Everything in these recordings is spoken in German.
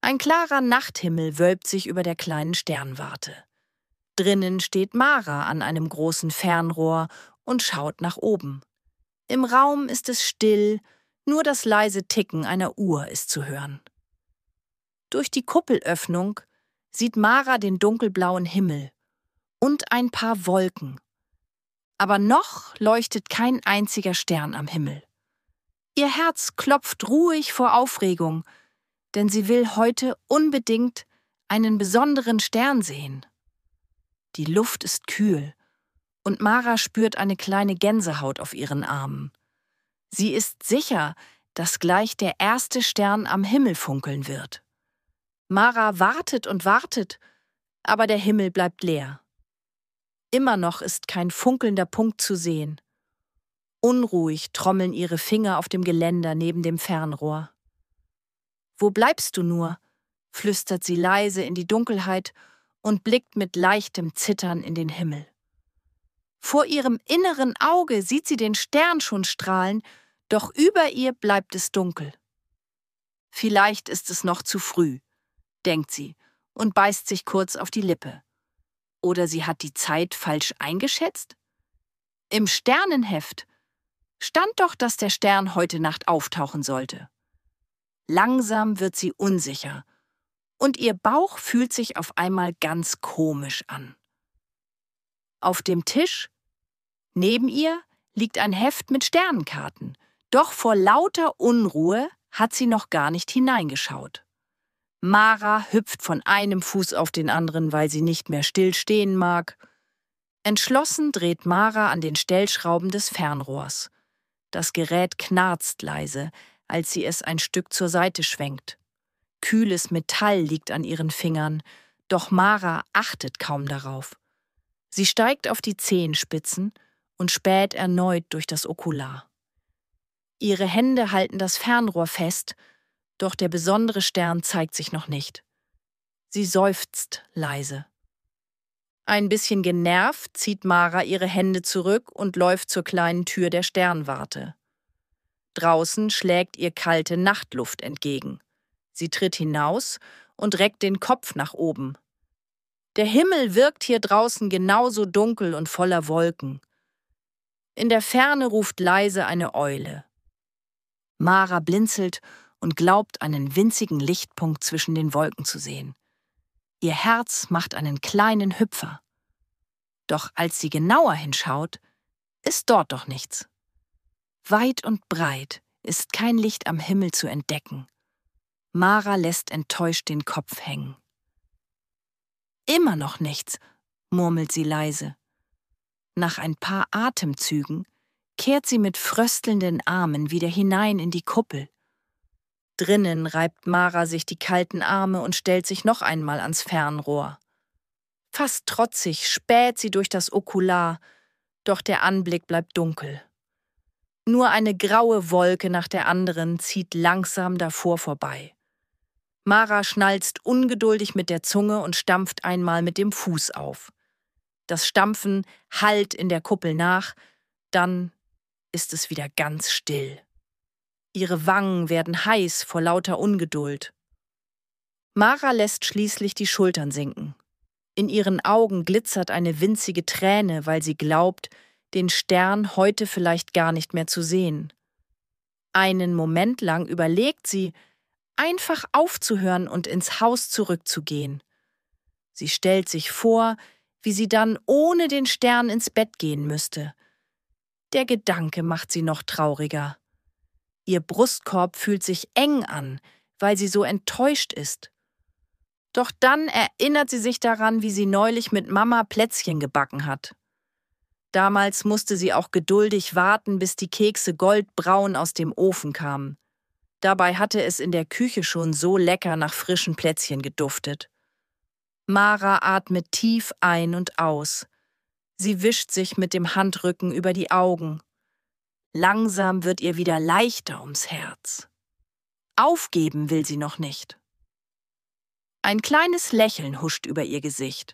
Ein klarer Nachthimmel wölbt sich über der kleinen Sternwarte. Drinnen steht Mara an einem großen Fernrohr und schaut nach oben. Im Raum ist es still, nur das leise Ticken einer Uhr ist zu hören. Durch die Kuppelöffnung sieht Mara den dunkelblauen Himmel und ein paar Wolken. Aber noch leuchtet kein einziger Stern am Himmel. Ihr Herz klopft ruhig vor Aufregung, denn sie will heute unbedingt einen besonderen Stern sehen. Die Luft ist kühl und Mara spürt eine kleine Gänsehaut auf ihren Armen. Sie ist sicher, dass gleich der erste Stern am Himmel funkeln wird. Mara wartet und wartet, aber der Himmel bleibt leer. Immer noch ist kein funkelnder Punkt zu sehen. Unruhig trommeln ihre Finger auf dem Geländer neben dem Fernrohr. »Wo bleibst du nur?« flüstert sie leise in die Dunkelheit und blickt mit leichtem Zittern in den Himmel. Vor ihrem inneren Auge sieht sie den Stern schon strahlen, doch über ihr bleibt es dunkel. Vielleicht ist es noch zu früh, denkt sie und beißt sich kurz auf die Lippe. Oder sie hat die Zeit falsch eingeschätzt? Im Sternenheft stand doch, dass der Stern heute Nacht auftauchen sollte. Langsam wird sie unsicher und ihr Bauch fühlt sich auf einmal ganz komisch an. Auf dem Tisch neben ihr liegt ein Heft mit Sternenkarten, doch vor lauter Unruhe hat sie noch gar nicht hineingeschaut. Mara hüpft von einem Fuß auf den anderen, weil sie nicht mehr still stehen mag. Entschlossen dreht Mara an den Stellschrauben des Fernrohrs. Das Gerät knarzt leise, als sie es ein Stück zur Seite schwenkt. Kühles Metall liegt an ihren Fingern, doch Mara achtet kaum darauf. Sie steigt auf die Zehenspitzen und späht erneut durch das Okular. Ihre Hände halten das Fernrohr fest, doch der besondere Stern zeigt sich noch nicht. Sie seufzt leise. Ein bisschen genervt zieht Mara ihre Hände zurück und läuft zur kleinen Tür der Sternwarte. Draußen schlägt ihr kalte Nachtluft entgegen. Sie tritt hinaus und reckt den Kopf nach oben. Der Himmel wirkt hier draußen genauso dunkel und voller Wolken. In der Ferne ruft leise eine Eule. Mara blinzelt und glaubt, einen winzigen Lichtpunkt zwischen den Wolken zu sehen. Ihr Herz macht einen kleinen Hüpfer. Doch als sie genauer hinschaut, ist dort doch nichts. Weit und breit ist kein Licht am Himmel zu entdecken. Mara lässt enttäuscht den Kopf hängen. »Immer noch nichts«, murmelt sie leise. Nach ein paar Atemzügen kehrt sie mit fröstelnden Armen wieder hinein in die Kuppel. Drinnen reibt Mara sich die kalten Arme und stellt sich noch einmal ans Fernrohr. Fast trotzig späht sie durch das Okular, doch der Anblick bleibt dunkel. Nur eine graue Wolke nach der anderen zieht langsam davor vorbei. Mara schnalzt ungeduldig mit der Zunge und stampft einmal mit dem Fuß auf. Das Stampfen hallt in der Kuppel nach, dann ist es wieder ganz still. Ihre Wangen werden heiß vor lauter Ungeduld. Mara lässt schließlich die Schultern sinken. In ihren Augen glitzert eine winzige Träne, weil sie glaubt, den Stern heute vielleicht gar nicht mehr zu sehen. Einen Moment lang überlegt sie, einfach aufzuhören und ins Haus zurückzugehen. Sie stellt sich vor, wie sie dann ohne den Stern ins Bett gehen müsste. Der Gedanke macht sie noch trauriger. Ihr Brustkorb fühlt sich eng an, weil sie so enttäuscht ist. Doch dann erinnert sie sich daran, wie sie neulich mit Mama Plätzchen gebacken hat. Damals musste sie auch geduldig warten, bis die Kekse goldbraun aus dem Ofen kamen. Dabei hatte es in der Küche schon so lecker nach frischen Plätzchen geduftet. Mara atmet tief ein und aus. Sie wischt sich mit dem Handrücken über die Augen. Langsam wird ihr wieder leichter ums Herz. Aufgeben will sie noch nicht. Ein kleines Lächeln huscht über ihr Gesicht.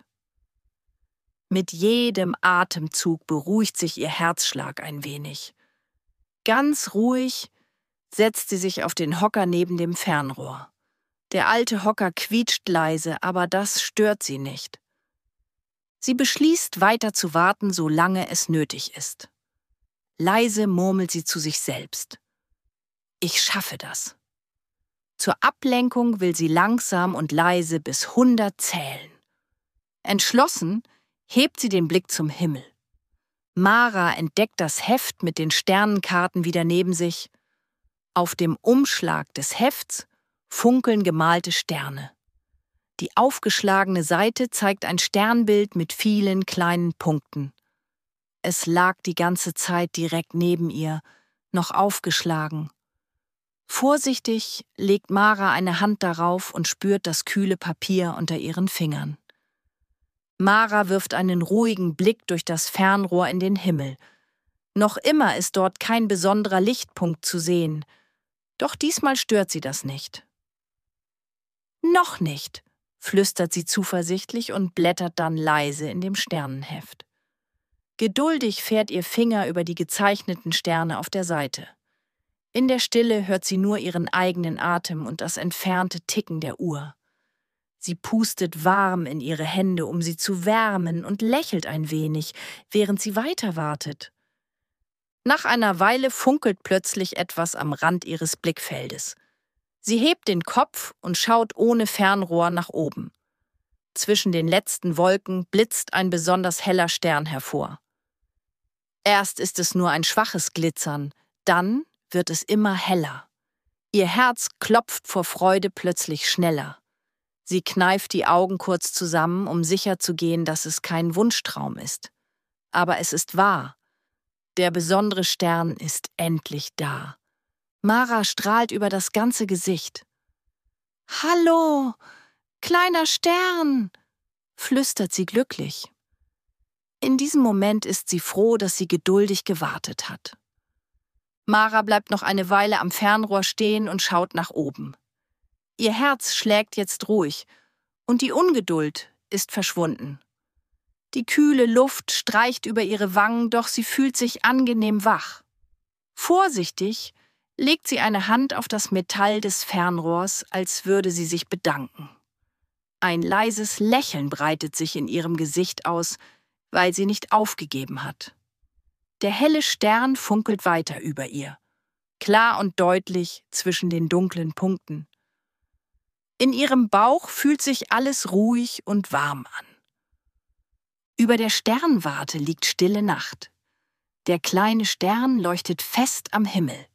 Mit jedem Atemzug beruhigt sich ihr Herzschlag ein wenig. Ganz ruhig setzt sie sich auf den Hocker neben dem Fernrohr. Der alte Hocker quietscht leise, aber das stört sie nicht. Sie beschließt, weiter zu warten, solange es nötig ist. Leise murmelt sie zu sich selbst. Ich schaffe das. Zur Ablenkung will sie langsam und leise bis 100 zählen. Entschlossen hebt sie den Blick zum Himmel. Mara entdeckt das Heft mit den Sternenkarten wieder neben sich. Auf dem Umschlag des Hefts funkeln gemalte Sterne. Die aufgeschlagene Seite zeigt ein Sternbild mit vielen kleinen Punkten. Es lag die ganze Zeit direkt neben ihr, noch aufgeschlagen. Vorsichtig legt Mara eine Hand darauf und spürt das kühle Papier unter ihren Fingern. Mara wirft einen ruhigen Blick durch das Fernrohr in den Himmel. Noch immer ist dort kein besonderer Lichtpunkt zu sehen. Doch diesmal stört sie das nicht. Noch nicht, flüstert sie zuversichtlich und blättert dann leise in dem Sternenheft. Geduldig fährt ihr Finger über die gezeichneten Sterne auf der Seite. In der Stille hört sie nur ihren eigenen Atem und das entfernte Ticken der Uhr. Sie pustet warm in ihre Hände, um sie zu wärmen, und lächelt ein wenig, während sie weiter wartet. Nach einer Weile funkelt plötzlich etwas am Rand ihres Blickfeldes. Sie hebt den Kopf und schaut ohne Fernrohr nach oben. Zwischen den letzten Wolken blitzt ein besonders heller Stern hervor. Erst ist es nur ein schwaches Glitzern, dann wird es immer heller. Ihr Herz klopft vor Freude plötzlich schneller. Sie kneift die Augen kurz zusammen, um sicherzugehen, dass es kein Wunschtraum ist. Aber es ist wahr. Der besondere Stern ist endlich da. Mara strahlt über das ganze Gesicht. »Hallo, kleiner Stern«, flüstert sie glücklich. In diesem Moment ist sie froh, dass sie geduldig gewartet hat. Mara bleibt noch eine Weile am Fernrohr stehen und schaut nach oben. Ihr Herz schlägt jetzt ruhig und die Ungeduld ist verschwunden. Die kühle Luft streicht über ihre Wangen, doch sie fühlt sich angenehm wach. Vorsichtig legt sie eine Hand auf das Metall des Fernrohrs, als würde sie sich bedanken. Ein leises Lächeln breitet sich in ihrem Gesicht aus, weil sie nicht aufgegeben hat. Der helle Stern funkelt weiter über ihr, klar und deutlich zwischen den dunklen Punkten. In ihrem Bauch fühlt sich alles ruhig und warm an. Über der Sternwarte liegt stille Nacht. Der kleine Stern leuchtet fest am Himmel.